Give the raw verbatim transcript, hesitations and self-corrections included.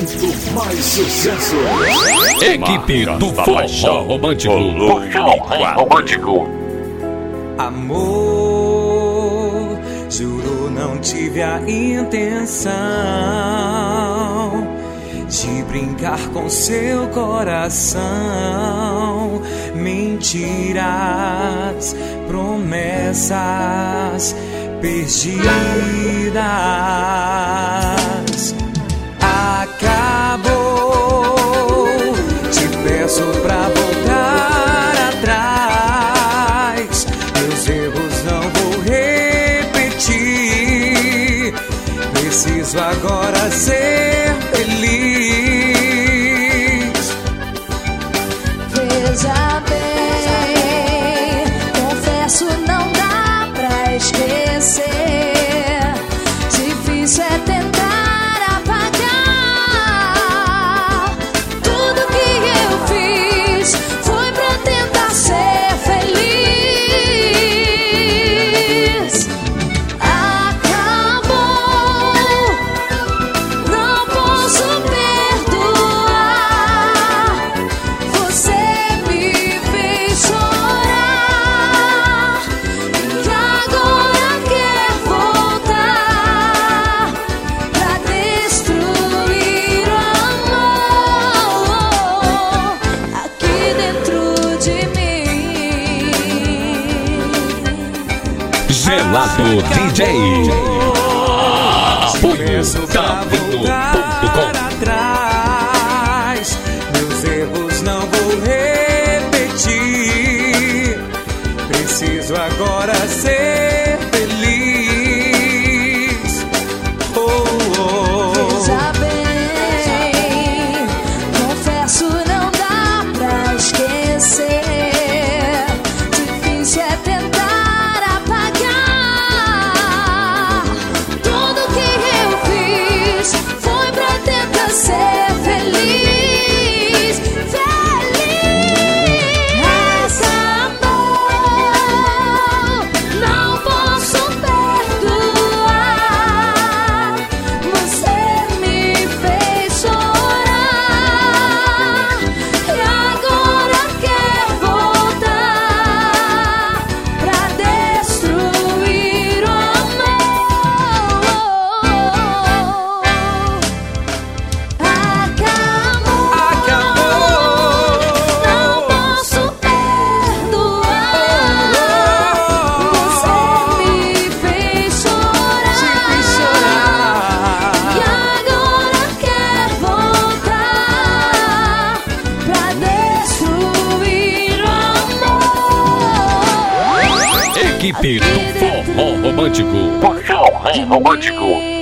muito mais sucesso. Equipe do Forró Romântico. Forró Romântico. Amor, juro não tive a intenção de brincar com seu coração. Mentiras, promessas perdidas. Acabou, te peço pra voltar atrás. Meus erros não vou repetir. Preciso agora ser feliz. Veja bem, confesso não dá pra esquecer. Difícil é tentar apagar. Tudo que eu fiz foi pra tentar ser feliz. Acabou, não posso perdoar. Você me fez chorar e agora quer voltar pra destruir o amor aqui dentro de mim. Gelado D J. Apoio Caminho ponto com. Atrás, meus erros não vou repetir. Preciso agora ser feliz. Oh, oh. Veja bem, confesso não dá pra esquecer. Difícil é tentar apagar. Tudo que eu fiz foi pra tentar ser feliz. Feliz. Acabou, não posso perdoar. Você me fez chorar e agora quer voltar pra destruir o amor. Acabou, não posso perdoar. Você me fez chorar e agora quer voltar pra destruir o amor. Equipe do Forró Romântico. Forró Romântico.